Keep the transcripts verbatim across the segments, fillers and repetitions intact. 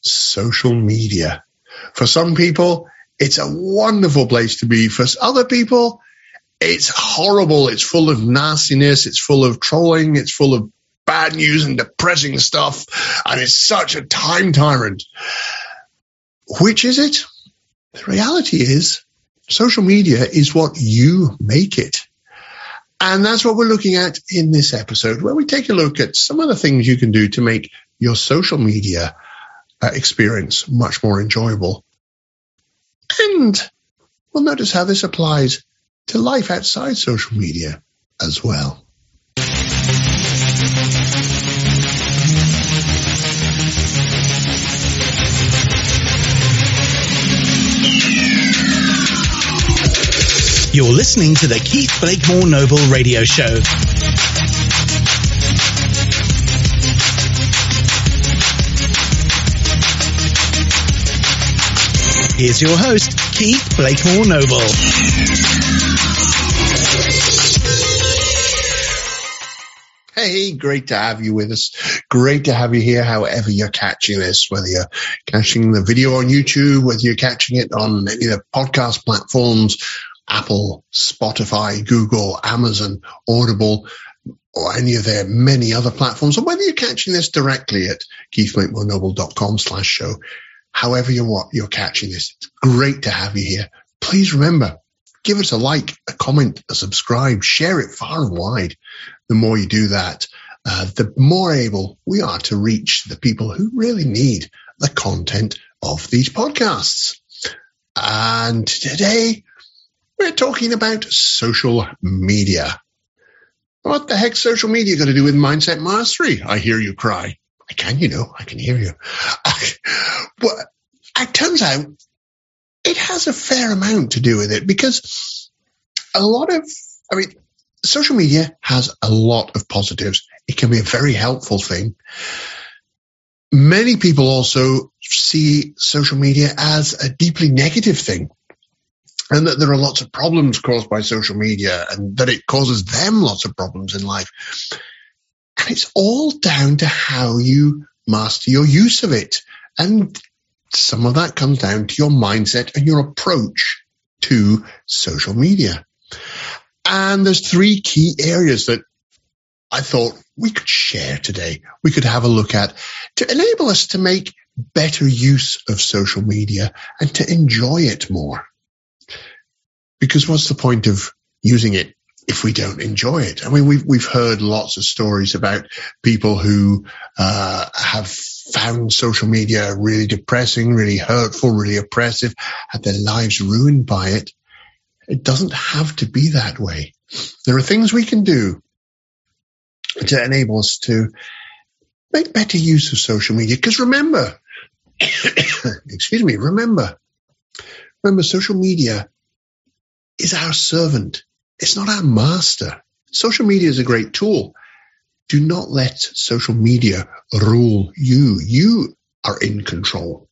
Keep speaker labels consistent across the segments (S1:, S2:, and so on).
S1: social media. For some people, it's a wonderful place to be. For other people, it's horrible. It's full of nastiness. It's full of trolling. It's full of bad news and depressing stuff. And it's such a time tyrant. Which is it? The reality is, social media is what you make it. And that's what we're looking at in this episode, where we take a look at some of the things you can do to make your social media uh, experience much more enjoyable. And we'll notice how this applies to life outside social media as well.
S2: You're listening to the Keith Blakemore Noble Radio Show. Here's your host, Keith Blakemore Noble.
S1: Hey, great to have you with us. Great to have you here, however you're catching this, whether you're catching the video on YouTube, whether you're catching it on any of the podcast platforms, Apple, Spotify, Google, Amazon, Audible, or any of their many other platforms, or whether you're catching this directly at keithblakemorenoble.com slash show. However you're, you're catching this, it's great to have you here. Please remember, give us a like, a comment, a subscribe, share it far and wide. The more you do that, uh, the more able we are to reach the people who really need the content of these podcasts. And today, we're talking about social media. What the heck's social media got to do with mindset mastery? I hear you cry. I can, you know, I can hear you. Well, it turns out it has a fair amount to do with it, because a lot of, I mean, social media has a lot of positives. It can be a very helpful thing. Many people also see social media as a deeply negative thing, and that there are lots of problems caused by social media, and that it causes them lots of problems in life. And it's all down to how you master your use of it. And some of that comes down to your mindset and your approach to social media. And there's three key areas that I thought we could share today. We could have a look at to enable us to make better use of social media and to enjoy it more. Because what's the point of using it if we don't enjoy it? I mean, we've, we've heard lots of stories about people who uh, have found social media really depressing, really hurtful, really oppressive, had their lives ruined by it. It doesn't have to be that way. There are things we can do to enable us to make better use of social media. Because remember, excuse me, remember, remember social media is our servant. It's not our master. Social media is a great tool. Do not let social media rule you. You are in control.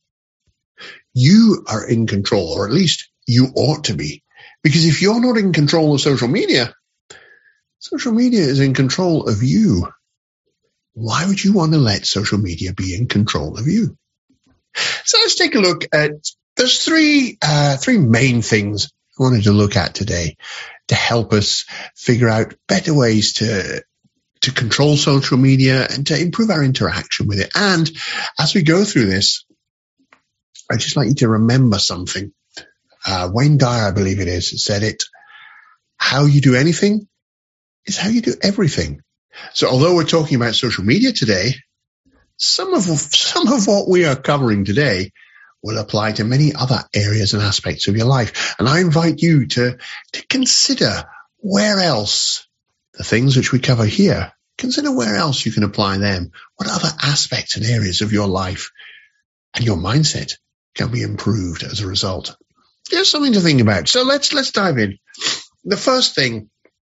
S1: You are in control, or at least you ought to be. Because if you're not in control of social media, social media is in control of you. Why would you want to let social media be in control of you? So let's take a look at, there's three, uh, three main things I wanted to look at today to help us figure out better ways to, to control social media and to improve our interaction with it. And as we go through this, I'd just like you to remember something. Uh, Wayne Dyer, I believe it is, said it, how you do anything is how you do everything. So although we're talking about social media today, some of, some of what we are covering today will apply to many other areas and aspects of your life. And I invite you to, to consider where else the things which we cover here, consider where else you can apply them. What other aspects and areas of your life and your mindset can be improved as a result? There's something to think about. So let's, let's dive in. The first thing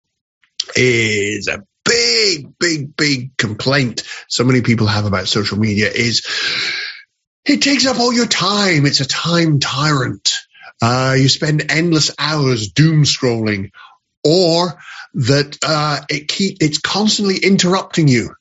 S1: is a big, big, big complaint so many people have about social media is it takes up all your time. It's a time tyrant. Uh, you spend endless hours doom scrolling, or that uh, it keep it's constantly interrupting you.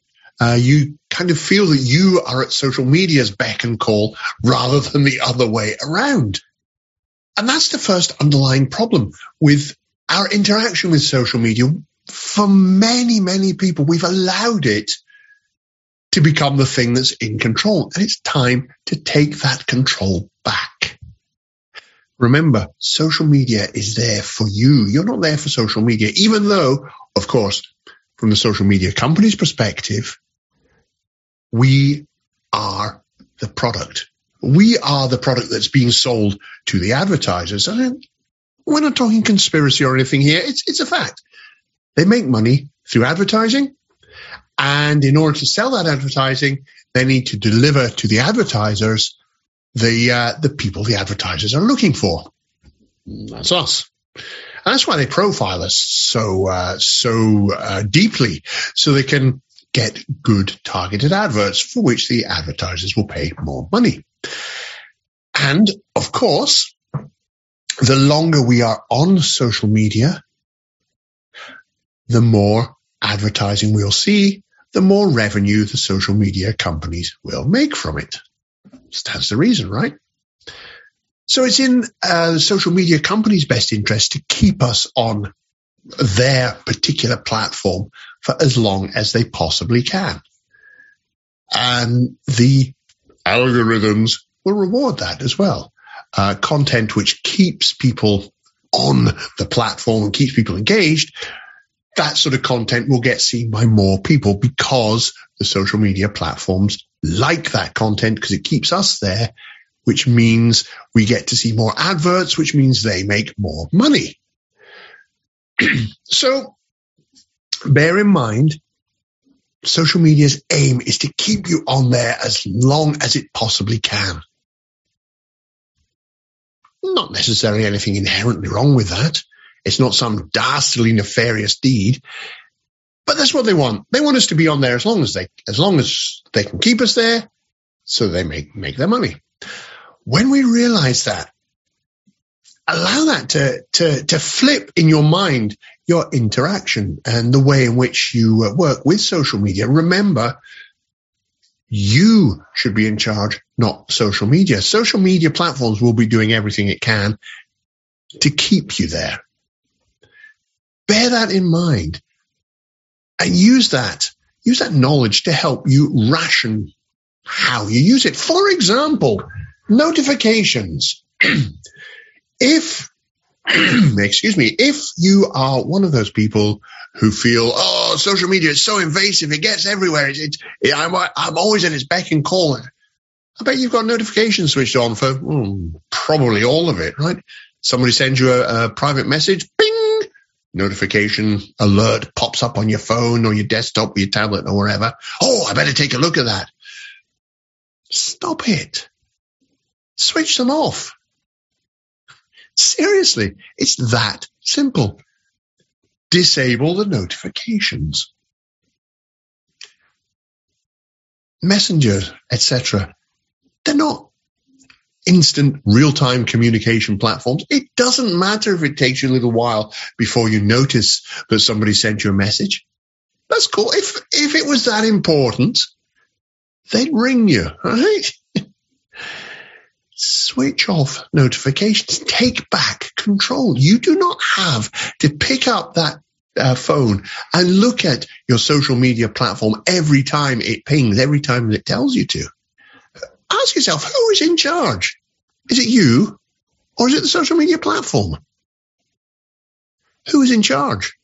S1: Uh, you kind of feel that you are at social media's beck and call rather than the other way around. And that's the first underlying problem with our interaction with social media. For many, many people, we've allowed it to become the thing that's in control. And it's time to take that control back. Remember, social media is there for you. You're not there for social media, even though, of course, from the social media company's perspective, we are the product. We are the product that's being sold to the advertisers. And we're not talking conspiracy or anything here. It's, it's a fact. They make money through advertising. And in order to sell that advertising, they need to deliver to the advertisers the uh, the people the advertisers are looking for. That's us. And that's why they profile us so uh, so uh, deeply, so they can get good targeted adverts for which the advertisers will pay more money. And of course, the longer we are on social media, the more advertising we'll see, the more revenue the social media companies will make from it. That's the reason, right? So it's in uh, the social media companies' best interest to keep us on their particular platform for as long as they possibly can. And the algorithms will reward that as well. Uh, content which keeps people on the platform and keeps people engaged, that sort of content will get seen by more people because the social media platforms like that content because it keeps us there, which means we get to see more adverts, which means they make more money. So bear in mind, social media's aim is to keep you on there as long as it possibly can. Not necessarily anything inherently wrong with that. It's not some dastardly nefarious deed, but that's what they want. They want us to be on there as long as they, as long as they can keep us there, so they make make their money. When we realize that, allow that to to to flip in your mind your interaction and the way in which you uh, work with social media. Remember, you should be in charge, not social media. Social media platforms will be doing everything it can to keep you there. Bear that in mind and use that, use that knowledge to help you ration how you use it. For example, notifications. If, excuse me, if you are one of those people who feel, oh, social media is so invasive, it gets everywhere, it's, it's, it, I'm, I'm always at its beck and call. I bet you've got notifications switched on for hmm, probably all of it, right? Somebody sends you a, a private message, bing! Notification alert pops up on your phone or your desktop or your tablet or wherever. Oh, I better take a look at that. Stop it. Switch them off. Seriously, it's that simple. Disable the notifications. Messenger, et cetera. They're not instant real-time communication platforms. It doesn't matter if it takes you a little while before you notice that somebody sent you a message. That's cool. If if it was that important, they'd ring you, right? Switch off notifications. Take back control. You do not have to pick up that uh, phone and look at your social media platform every time it pings, every time it tells you to. Ask yourself, who is in charge? Is it you or is it the social media platform? Who is in charge?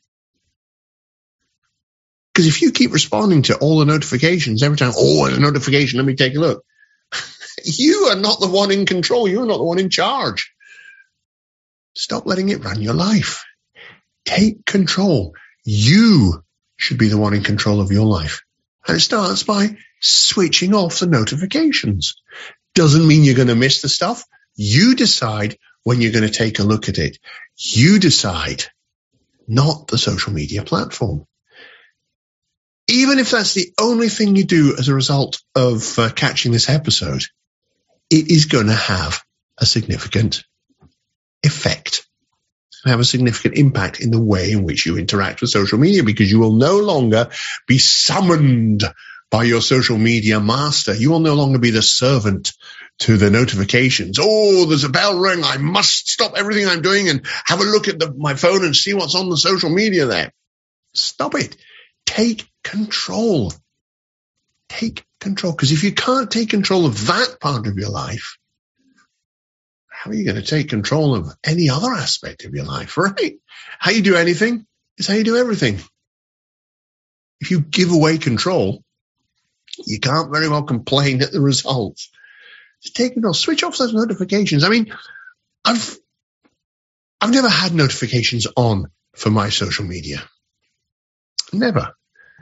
S1: Because if you keep responding to all the notifications every time, oh, there's a notification, let me take a look. You are not the one in control. You're not the one in charge. Stop letting it run your life. Take control. You should be the one in control of your life. And it starts by switching off the notifications. Doesn't mean you're going to miss the stuff. You decide when you're going to take a look at it. You decide, not the social media platform. Even if that's the only thing you do as a result of uh, catching this episode, it is going to have a significant effect. Have a significant impact in the way in which you interact with social media, because you will no longer be summoned by your social media master. You will no longer be the servant to the notifications. Oh, there's a bell ring. I must stop everything I'm doing and have a look at the, my phone and see what's on the social media there. Stop it. Take control. Take control. Because if you can't take control of that part of your life, how are you going to take control of any other aspect of your life, right? How you do anything is how you do everything. If you give away control, you can't very well complain at the results. Just take control. Switch off those notifications. I mean, I've I've never had notifications on for my social media. Never.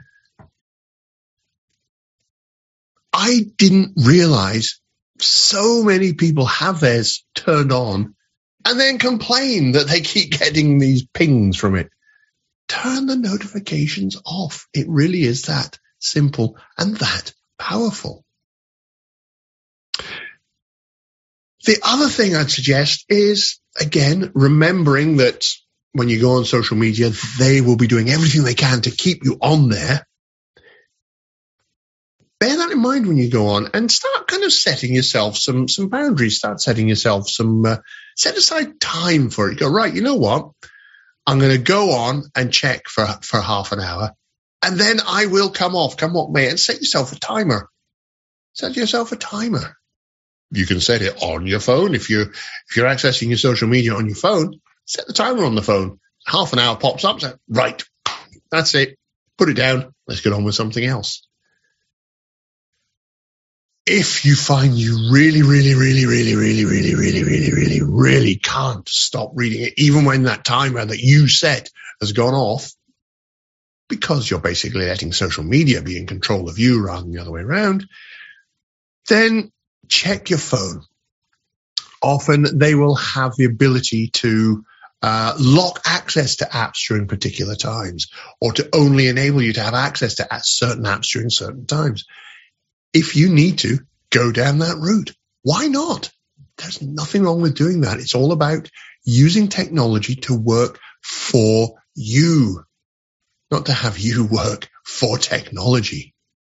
S1: I didn't realize so many people have theirs turned on and then complain that they keep getting these pings from it. Turn the notifications off. It really is that simple and that powerful. The other thing I'd suggest is, again, remembering that when you go on social media, they will be doing everything they can to keep you on there. Bear that in mind when you go on and start kind of setting yourself some, some boundaries. Start setting yourself some, uh, set aside time for it. Go, right, you know what? I'm going to go on and check for, for half an hour, and then I will come off, come what may, and set yourself a timer. Set yourself a timer. You can set it on your phone. If you're, if you're accessing your social media on your phone, set the timer on the phone. Half an hour pops up. So, right. That's it. Put it down. Let's get on with something else. If you find you really, really, really, really, really, really, really, really, really, really can't stop reading it, even when that timer that you set has gone off, because you're basically letting social media be in control of you rather than the other way around, then check your phone. Often they will have the ability to uh, lock access to apps during particular times, or to only enable you to have access to certain apps during certain times. If you need to, go down that route. Why not? There's nothing wrong with doing that. It's all about using technology to work for you, not to have you work for technology.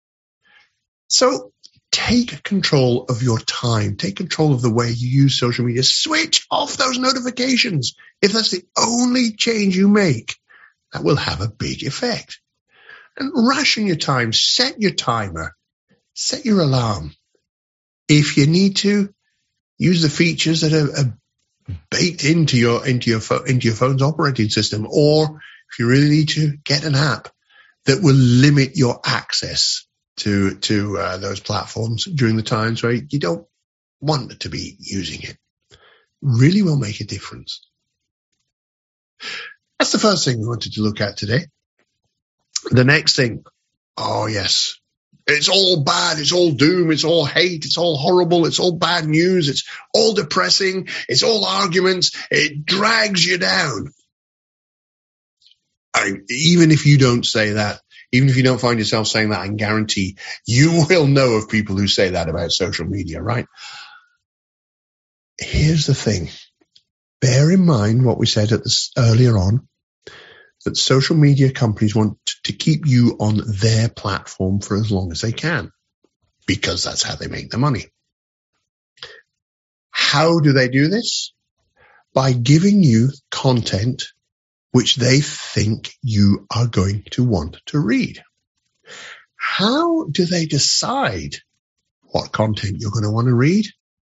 S1: So take control of your time. Take control of the way you use social media. Switch off those notifications. If that's the only change you make, that will have a big effect. And ration your time. Set your timer. Set your alarm. If you need to, use the features that are, are baked into your into your phone, into your phone's operating system, or if you really need to, get an app that will limit your access to to uh, those platforms during the times where you don't want to be using it. Really will make a difference. That's the first thing we wanted to look at today. The next thing, oh yes. It's all bad. It's all doom. It's all hate. It's all horrible. It's all bad news. It's all depressing. It's all arguments. It drags you down. I, even if you don't say that, even if you don't find yourself saying that, I can guarantee you will know of people who say that about social media, right? Here's the thing. Bear in mind what we said at this earlier on, that social media companies want to keep you on their platform for as long as they can, because that's how they make their money. How do they do this? By giving you content which they think you are going to want to read. How do they decide what content you're going to want to read?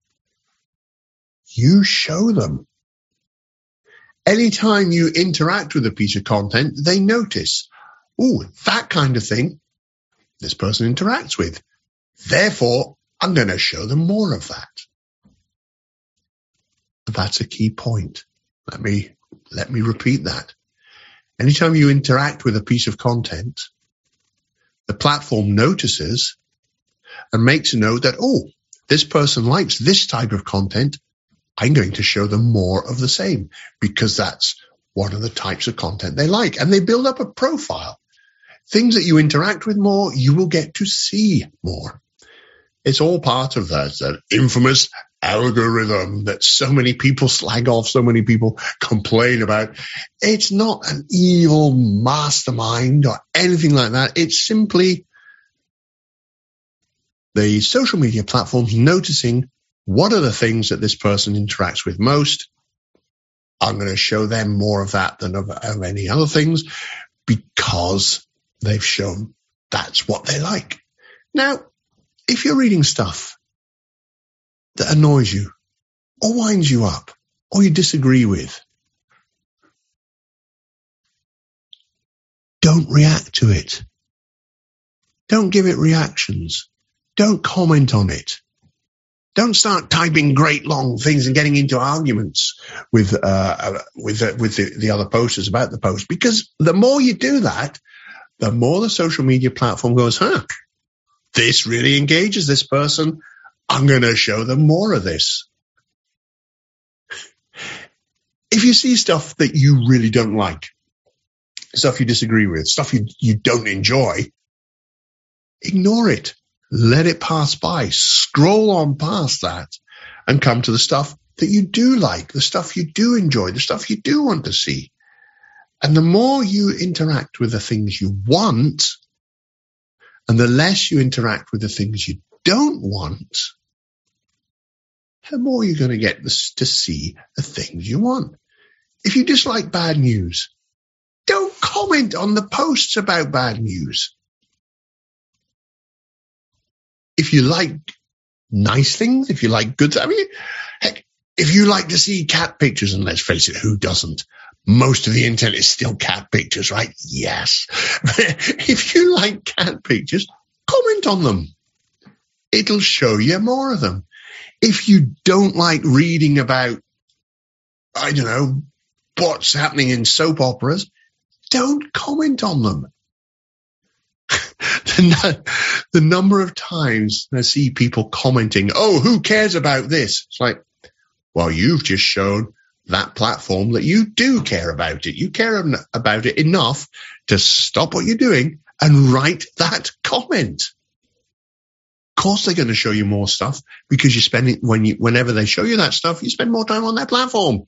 S1: You show them. Anytime you interact with a piece of content, they notice, oh, that kind of thing this person interacts with. Therefore, I'm going to show them more of that. That's a key point. Let me, let me repeat that. Anytime you interact with a piece of content, the platform notices and makes a note that, oh, this person likes this type of content. I'm going to show them more of the same, because that's one of the types of content they like. And they build up a profile. Things that you interact with more, you will get to see more. It's all part of that, that infamous algorithm that so many people slag off, so many people complain about. It's not an evil mastermind or anything like that. It's simply the social media platforms noticing what are the things that this person interacts with most. I'm going to show them more of that than of, of any other things because they've shown that's what they like. Now, if you're reading stuff that annoys you or winds you up or you disagree with, don't react to it. Don't give it reactions. Don't comment on it. Don't start typing great long things and getting into arguments with uh, with uh, with the, the other posters about the post. Because the more you do that, the more the social media platform goes, huh, this really engages this person. I'm going to show them more of this. If you see stuff that you really don't like, stuff you disagree with, stuff you, you don't enjoy, ignore it. Let it pass by. Scroll on past that and come to the stuff that you do like, the stuff you do enjoy, the stuff you do want to see. And the more you interact with the things you want and the less you interact with the things you don't want, the more you're going to get this, to see the things you want. If you dislike bad news, don't comment on the posts about bad news. If you like nice things, if you like good, I mean, heck, if you like to see cat pictures, and let's face it, who doesn't? Most of the internet is still cat pictures, right? Yes. If you like cat pictures, comment on them. It'll show you more of them. If you don't like reading about, I don't know, what's happening in soap operas, don't comment on them. the, the number of times I see people commenting, oh, who cares about this? It's like, well, you've just shown that platform that you do care about it. You care about it enough to stop what you're doing and write that comment. Of course, they're going to show you more stuff because you spend it when you, whenever they show you that stuff, you spend more time on that platform.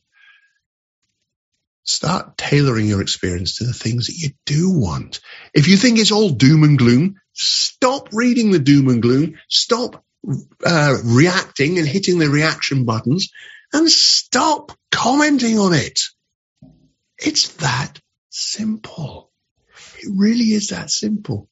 S1: Start tailoring your experience to the things that you do want. If you think it's all doom and gloom, stop reading the doom and gloom. Stop uh, reacting and hitting the reaction buttons and stop commenting on it. It's that simple. It really is that simple.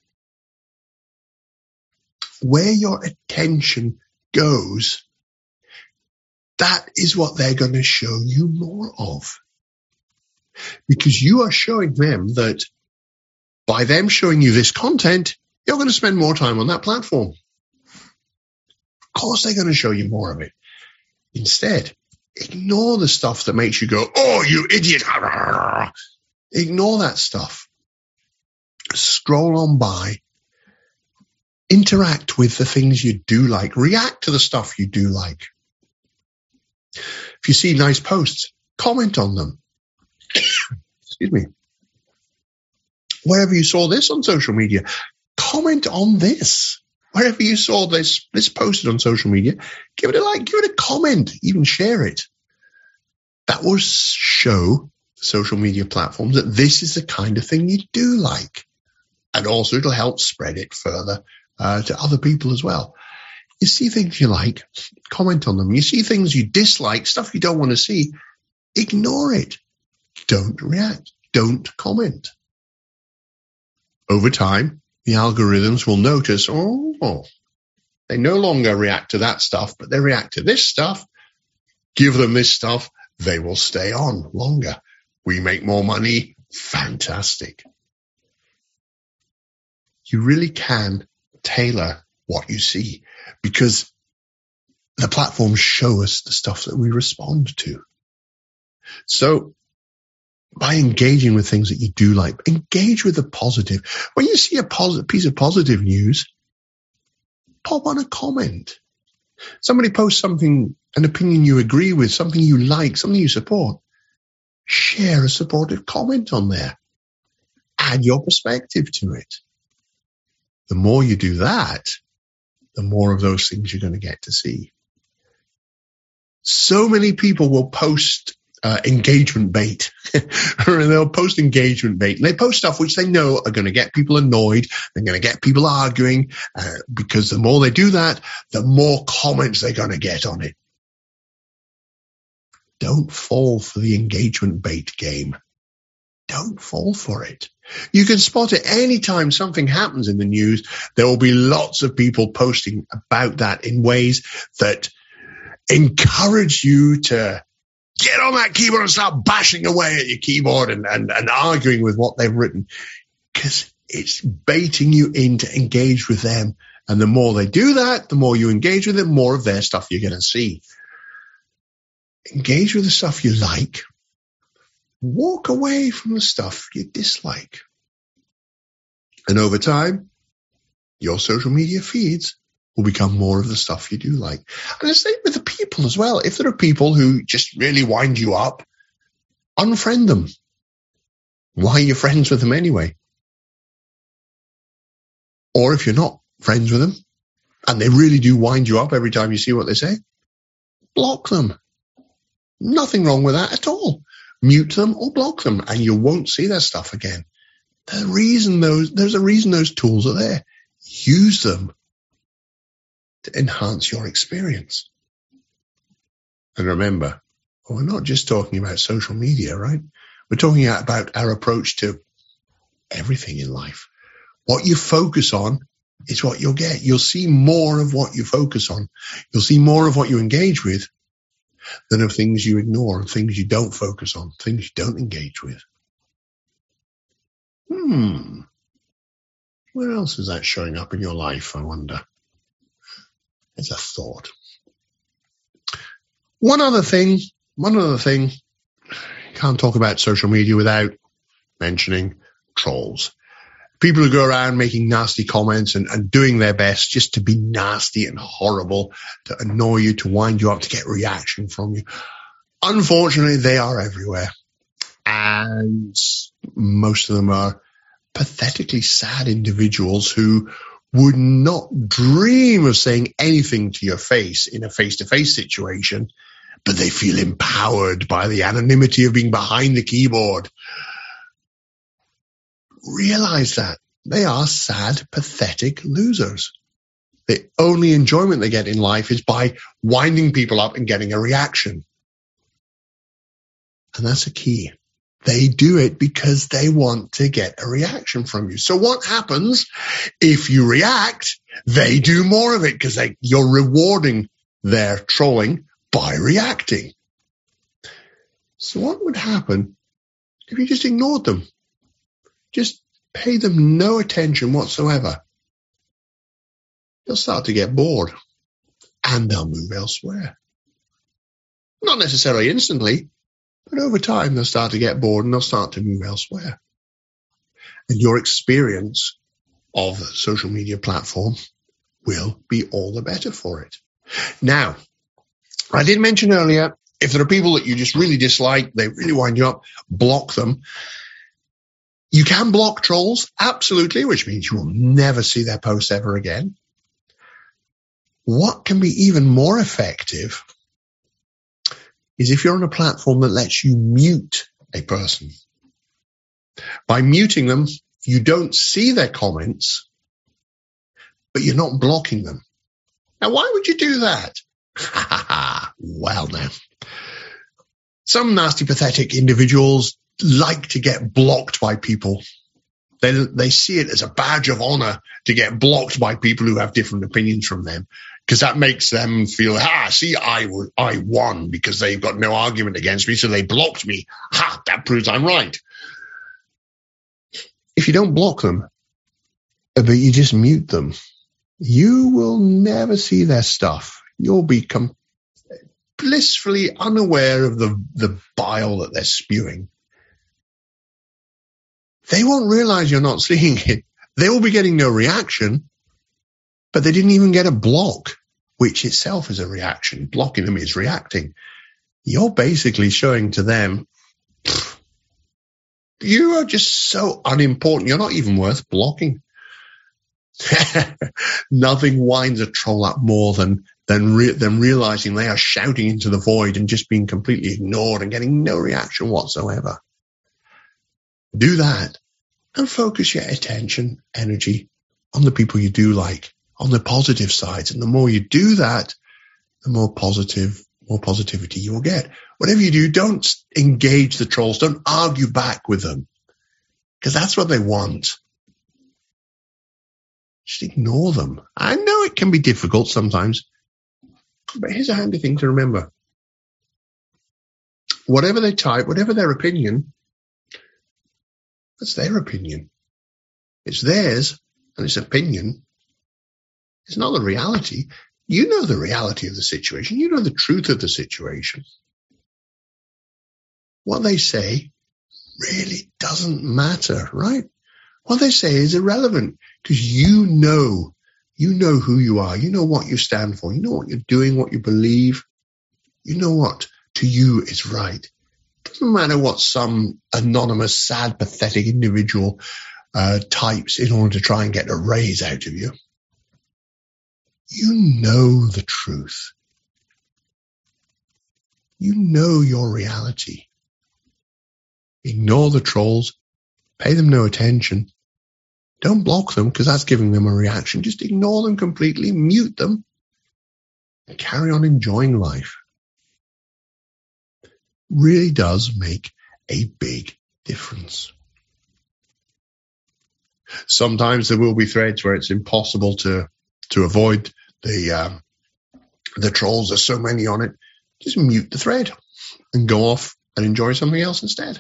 S1: Where your attention goes, that is what they're going to show you more of. Because you are showing them that by them showing you this content, you're going to spend more time on that platform. Of course, they're going to show you more of it. Instead, ignore the stuff that makes you go, oh, you idiot. Ignore that stuff. Scroll on by. Interact with the things you do like. React to the stuff you do like. If you see nice posts, comment on them. Excuse me. Wherever you saw this on social media, comment on this. Wherever you saw this, this posted on social media, give it a like, give it a comment, even share it. That will show social media platforms that this is the kind of thing you do like. And also it'll help spread it further uh, to other people as well. You see things you like, comment on them. You see things you dislike, stuff you don't want to see, ignore it. Don't react. Don't comment. Over time, the algorithms will notice, oh, they no longer react to that stuff, but they react to this stuff. Give them this stuff. They will stay on longer. We make more money. Fantastic. You really can tailor what you see because the platforms show us the stuff that we respond to. So, by engaging with things that you do like, engage with the positive. When you see a positive piece of positive news, pop on a comment. Somebody posts something, an opinion you agree with, something you like, something you support. Share a supportive comment on there. Add your perspective to it. The more you do that, the more of those things you're going to get to see. So many people will post uh, engagement bait. They'll post engagement bait. And they post stuff which they know are going to get people annoyed. They're going to get people arguing uh, because the more they do that, the more comments they're going to get on it. Don't fall for the engagement bait game. Don't fall for it. You can spot it anytime something happens in the news. There will be lots of people posting about that in ways that encourage you to get on that keyboard and start bashing away at your keyboard and, and, and arguing with what they've written, because it's baiting you in to engage with them. And the more they do that, the more you engage with them, more of their stuff you're going to see. Engage with the stuff you like. Walk away from the stuff you dislike. And over time, your social media feeds will become more of the stuff you do like. And the same with the people as well. If there are people who just really wind you up, unfriend them. Why are you friends with them anyway? Or if you're not friends with them, and they really do wind you up every time you see what they say, block them. Nothing wrong with that at all. Mute them or block them, and you won't see their stuff again. The reason those, there's a reason those tools are there. Use them to enhance your experience. And remember, we're not just talking about social media, right? We're talking about our approach to everything in life. What you focus on is what you'll get. You'll see more of what you focus on. You'll see more of what you engage with than of things you ignore and things you don't focus on, things you don't engage with. Hmm. Where else is that showing up in your life, I wonder? It's a thought. One other thing, one other thing, can't talk about social media without mentioning trolls. People who go around making nasty comments and, and doing their best just to be nasty and horrible, to annoy you, to wind you up, to get reaction from you. Unfortunately, they are everywhere. And most of them are pathetically sad individuals who would not dream of saying anything to your face in a face-to-face situation, but they feel empowered by the anonymity of being behind the keyboard. Realize that. They are sad, pathetic losers. The only enjoyment they get in life is by winding people up and getting a reaction. And that's a key. They do it because they want to get a reaction from you. So what happens if you react? They do more of it because they, you're rewarding their trolling by reacting. So what would happen if you just ignored them? Just pay them no attention whatsoever. They'll start to get bored and they'll move elsewhere. Not necessarily instantly, but over time they'll start to get bored and they'll start to move elsewhere. And your experience of the social media platform will be all the better for it. Now, I did mention earlier, if there are people that you just really dislike, they really wind you up, block them. You can block trolls, absolutely, which means you will never see their posts ever again. What can be even more effective is if you're on a platform that lets you mute a person. By muting them, you don't see their comments, but you're not blocking them. Now, why would you do that? Well, now, some nasty, pathetic individuals like to get blocked by people. They they see it as a badge of honor to get blocked by people who have different opinions from them, because that makes them feel, ah, see, I, I won because they've got no argument against me, so they blocked me. Ha, that proves I'm right. If you don't block them, but you just mute them, you will never see their stuff. You'll become blissfully unaware of the, the bile that they're spewing. They won't realize you're not seeing it. They will be getting no reaction, but they didn't even get a block, which itself is a reaction. Blocking them is reacting. You're basically showing to them, you are just so unimportant. You're not even worth blocking. Nothing winds a troll up more than than, re- than realizing they are shouting into the void and just being completely ignored and getting no reaction whatsoever. Do that and focus your attention, energy on the people you do like, on the positive sides. And the more you do that, the more positive, more positivity you will get. Whatever you do, don't engage the trolls. Don't argue back with them, because that's what they want. Just ignore them. I know it can be difficult sometimes, but here's a handy thing to remember. Whatever they type, whatever their opinion, that's their opinion. It's theirs, and it's opinion. It's not the reality. You know the reality of the situation. You know the truth of the situation. What they say really doesn't matter, right? What they say is irrelevant, because you know, you know who you are. You know what you stand for. You know what you're doing, what you believe. You know what to you is right. It doesn't matter what some anonymous, sad, pathetic individual uh, types in order to try and get a raise out of you. You know the truth. You know your reality. Ignore the trolls. Pay them no attention. Don't block them, because that's giving them a reaction. Just ignore them completely, mute them, and carry on enjoying life. Really does make a big difference. Sometimes there will be threads where it's impossible to, to avoid the, um, the trolls. There's so many on it. Just mute the thread and go off and enjoy something else instead.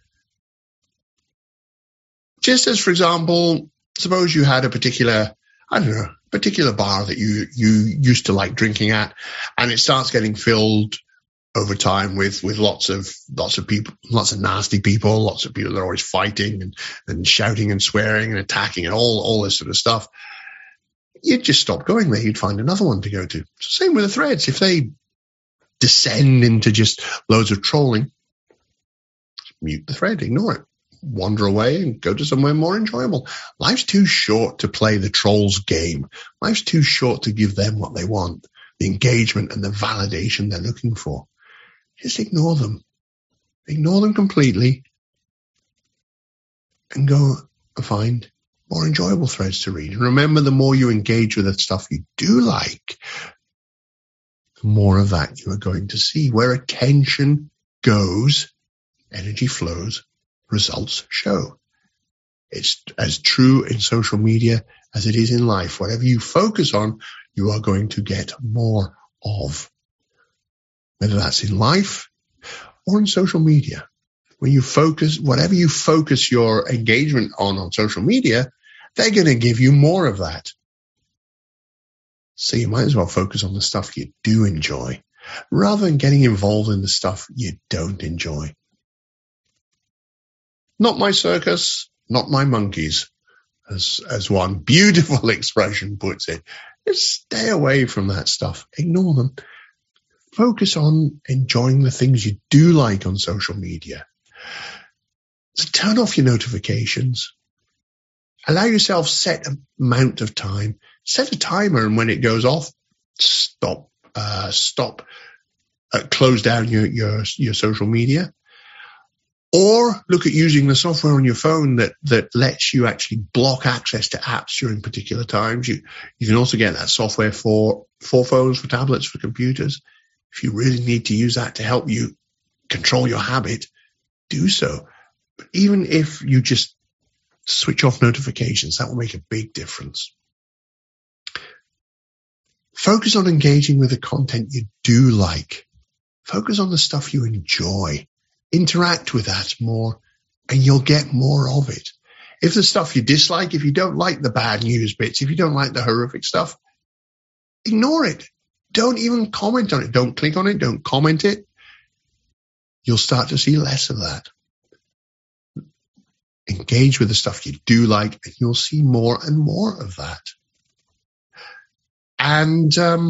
S1: Just as, for example, suppose you had a particular, I don't know, particular bar that you, you used to like drinking at, and it starts getting filled over time with, with lots of, lots of people, lots of nasty people, lots of people that are always fighting and, and shouting and swearing and attacking and all, all this sort of stuff. You'd just stop going there. You'd find another one to go to. Same with the threads. If they descend into just loads of trolling, mute the thread, ignore it. Wander away and go to somewhere more enjoyable. Life's too short to play the trolls game. Life's too short to give them what they want, the engagement and the validation they're looking for. Just ignore them. Ignore them completely and go and find more enjoyable threads to read. And remember, the more you engage with the stuff you do like, the more of that you are going to see. Where attention goes, energy flows, results show. It's as true in social media as it is in life. Whatever you focus on, you are going to get more of. Whether that's in life or in social media. When you focus, whatever you focus your engagement on on social media, they're going to give you more of that. So you might as well focus on the stuff you do enjoy, rather than getting involved in the stuff you don't enjoy. Not my circus, not my monkeys, as, as one beautiful expression puts it. Just stay away from that stuff. Ignore them. Focus on enjoying the things you do like on social media. So turn off your notifications. Allow yourself set amount of time. Set a timer, and when it goes off, stop, uh, stop, uh, close down your, your, your social media. Or look at using the software on your phone that, that lets you actually block access to apps during particular times. You, you can also get that software for, for phones, for tablets, for computers. If you really need to use that to help you control your habit, do so. But even if you just switch off notifications, that will make a big difference. Focus on engaging with the content you do like. Focus on the stuff you enjoy. Interact with that more, and you'll get more of it. If the stuff you dislike, if you don't like the bad news bits, if you don't like the horrific stuff, ignore it. Don't even comment on it. Don't click on it. Don't comment it. You'll start to see less of that. Engage with the stuff you do like, and you'll see more and more of that. And um,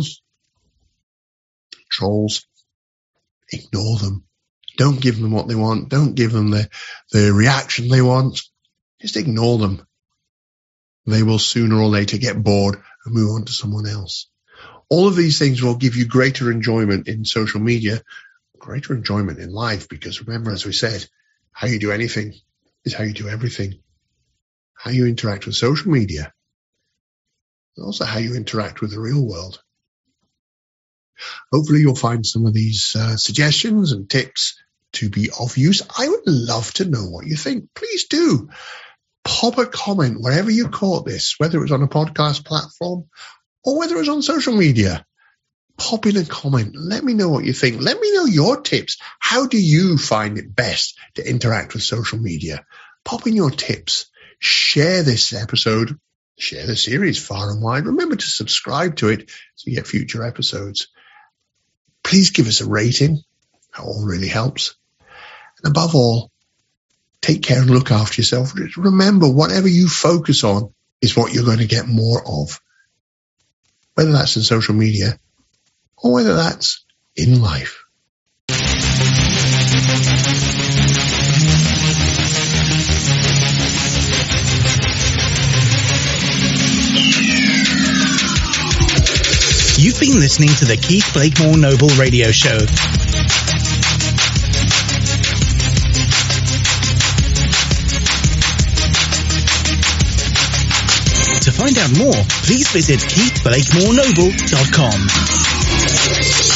S1: trolls, ignore them. Don't give them what they want. Don't give them the, the reaction they want. Just ignore them. They will sooner or later get bored and move on to someone else. All of these things will give you greater enjoyment in social media, greater enjoyment in life, because remember, as we said, how you do anything is how you do everything. How you interact with social media, and also how you interact with the real world. Hopefully you'll find some of these uh, suggestions and tips to be of use. I would love to know what you think. Please do. Pop a comment wherever you caught this, whether it was on a podcast platform or whether it was on social media. Pop in a comment. Let me know what you think. Let me know your tips. How do you find it best to interact with social media? Pop in your tips. Share this episode. Share the series far and wide. Remember to subscribe to it so you get future episodes. Please give us a rating. That all really helps. And above all, take care and look after yourself. Remember, whatever you focus on is what you're going to get more of. Whether that's in social media or whether that's in life.
S2: You've been listening to the Keith Blakemore Noble Radio Show. To find out more, please visit keith blakemore noble dot com.